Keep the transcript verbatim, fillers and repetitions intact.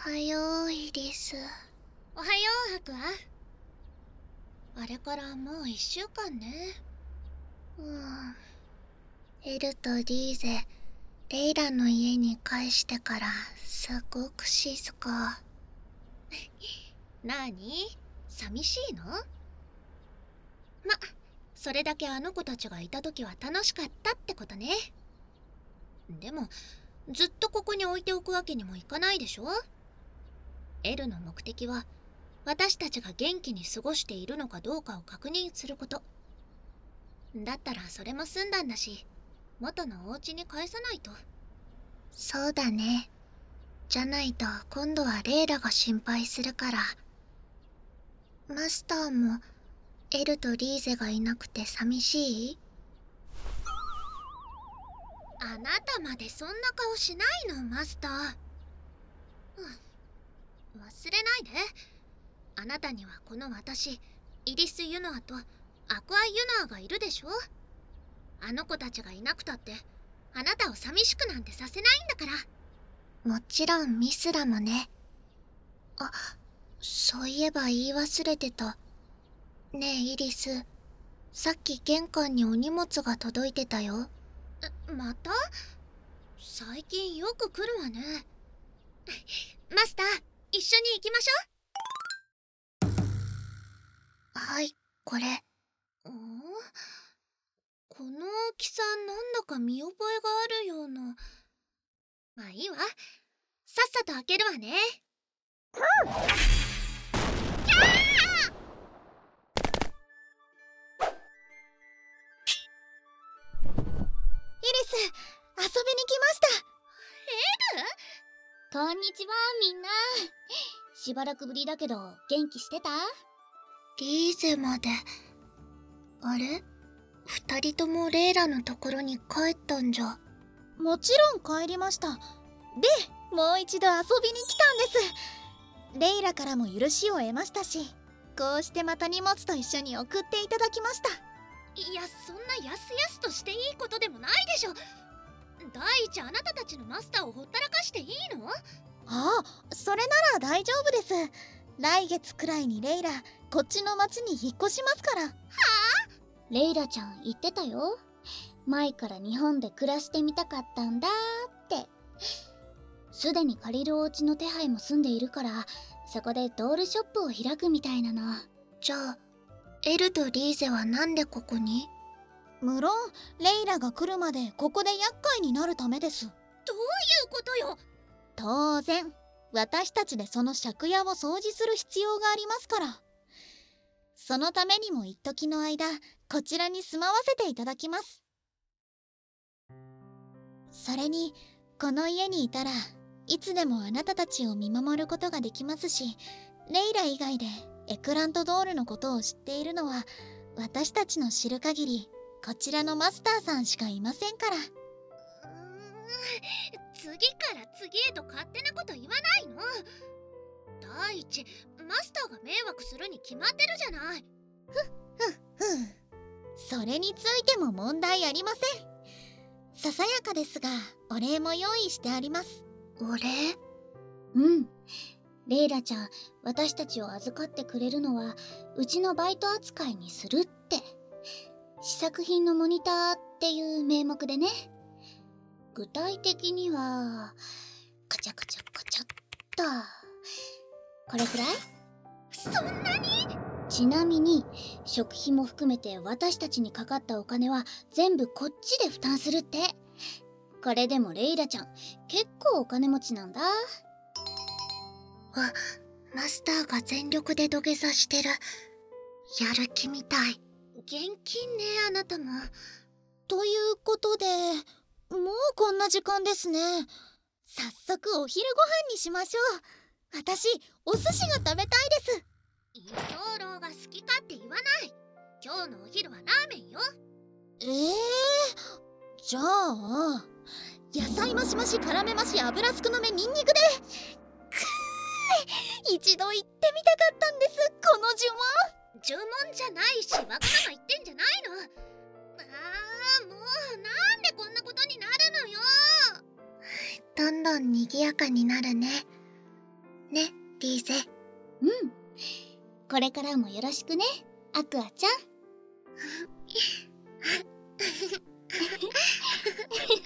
はよう、イリス。 おはよう、ハクア。あれからもう一週間ね。 うん。エルとリーゼ、レイラの家に帰してからすごく静か。 なーに？寂しいの？ま、それだけあの子たちがいた時は楽しかったってことね。でも、ずっとここに置いておくわけにもいかないでしょ？エルの目的は、私たちが元気に過ごしているのかどうかを確認すること。だったらそれも済んだんだし、元のお家に返さないと。 そうだね。じゃないと今度はレイラが心配するから。マスターもエルとリーゼがいなくて寂しい？ あなたまでそんな顔しないの、マスター。うん、忘れないで。あなたにはこの私、イリス・ユノアとアクア・ユノアがいるでしょ。あの子たちがいなくたってあなたを寂しくなんてさせないんだから。 もちろんミスラもね。あ、そういえば言い忘れてた。ねえイリス、さっき玄関にお荷物が届いてたよ。 え、また？最近よく来るわね。マスター、一緒に行きましょう。はい、これ。ん？ この大きさなんだか見覚えがあるような。まあいいわ。さっさと開けるわね。キャー！ イリス、遊びに来ました。 エル？ こんにちは、みんな。しばらくぶりだけど元気してた？ リーゼまで。あれ？二人ともレイラのところに帰ったんじゃ。 もちろん帰りました。で、もう一度遊びに来たんです。レイラからも許しを得ましたし、こうしてまた荷物と一緒に送っていただきました。 いや、そんなやすやすとしていいことでもないでしょ。第一、あなたたちのマスターをほったらかしていいの？ ああ、それなら大丈夫です。来月くらいにレイラ、こっちの町に引っ越しますから。はあ？レイラちゃん言ってたよ。前から日本で暮らしてみたかったんだって。すでに借りるお家の手配も済んでいるから、そこでドールショップを開くみたいなの。 じゃあエルとリーゼはなんでここに？ 無論レイラが来るまでここで厄介になるためです。どういうことよ？ 当然私たちでその借家を掃除する必要がありますから。そのためにも一時の間こちらに住まわせていただきます。それにこの家にいたらいつでもあなたたちを見守ることができますし、レイラ以外でエクラントドールのことを知っているのは私たちの知る限りこちらのマスターさんしかいませんから。うーん、 次から次へと勝手なこと言わないの。第一、マスターが迷惑するに決まってるじゃない。 ふっふっふん。それについても問題ありません。ささやかですがお礼も用意してあります。 お礼？ うん。レイラちゃん、私たちを預かってくれるのはうちのバイト扱いにするって。試作品のモニターっていう名目でね。具体的にはカチャカチャカチャっとこれくらい？ そんなに？ ちなみに食費も含めて私たちにかかったお金は全部こっちで負担するって。これでもレイラちゃん結構お金持ちなんだ。 あ、マスターが全力で土下座してる。やる気みたい。 現金ね、あなたも。 ということでもうこんな時間ですね。早速お昼ご飯にしましょう。私お寿司が食べたいです。 居候が好きかって言わない。今日のお昼はラーメンよ。 えー、じゃあ野菜増し増し辛め増し油少なめニンニクで。くー、一度行ってみたかったんです、この呪文。 呪文じゃないし、わがまま言ってんじゃないの。あー、もうなんでこんなことになるのよ。 どんどん賑やかになるね。 ね、リーゼ。 うん。これからもよろしくね、アクアちゃん。